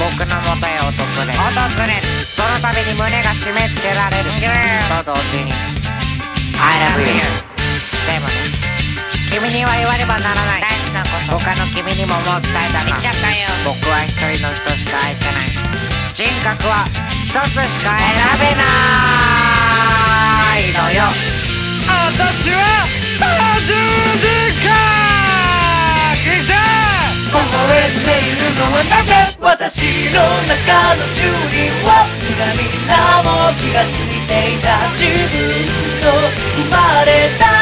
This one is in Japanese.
僕の元へ訪れその度に胸が締め付けられると同時に I love you でもね、君には言わねばならない大事なこと他の君にももう伝えたな。言っちゃったよ。僕は一人の人しか愛せない。人格は一つしか選べないのよ。 私は多重人格微笑んでいるのはなぜ。私の中の住人は皆も気がついていた。自分の生まれた